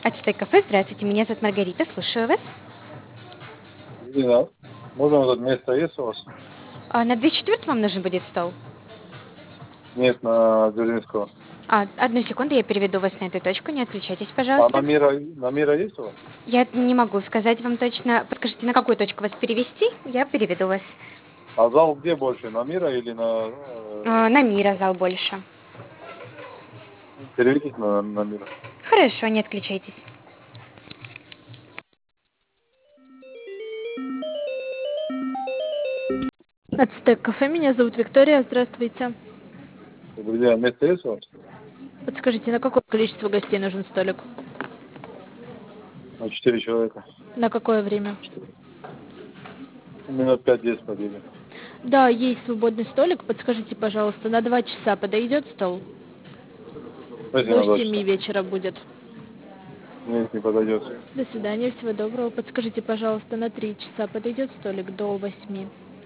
Ацтек кафе, здравствуйте, меня зовут Маргарита, слушаю вас. Не надо. Можно вот это место есть у вас? На 2/4 вам нужен будет стол? Нет, на Дзержинского. Одну секунду, я переведу вас на эту точку, не отключайтесь, А пожалуйста. на мира есть у вас? Я не могу сказать вам точно. Подскажите, на какую точку вас перевести? Я переведу вас. А зал где больше? На мира или на... На Мира зал больше. переведите на мира. Хорошо, не отключайтесь. Ацтек кафе, меня зовут Виктория, здравствуйте. Друзья, место есть у вас? Подскажите, на какое количество гостей нужен столик? На 4 человека. На какое время? Минут 5-10 подъедем. Да, есть свободный столик, подскажите, пожалуйста, на 2 часа подойдет стол? Если До на 2 7 часа. вечера будет. Нет, не подойдет. До свидания, всего доброго. Подскажите, пожалуйста, на 3 часа подойдет столик до 8?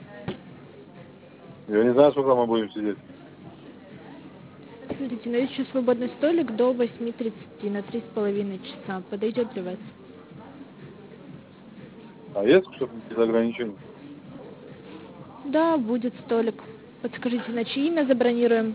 Я не знаю, сколько мы будем сидеть. Смотрите, но есть еще свободный столик до 8:30, на 3,5 часа. Подойдет для вас? А есть что-то без ограничений? Да, будет столик. Подскажите, на чье имя забронируем?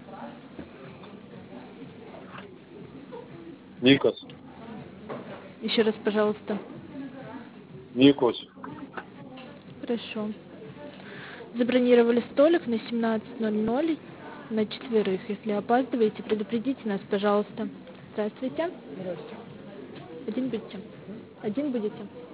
Никос. Еще раз, пожалуйста. Никос. Хорошо. Забронировали столик на 17:00 на четверых. Если опаздываете, предупредите нас, пожалуйста. Здравствуйте. Здравствуйте. Один будете? Один будете?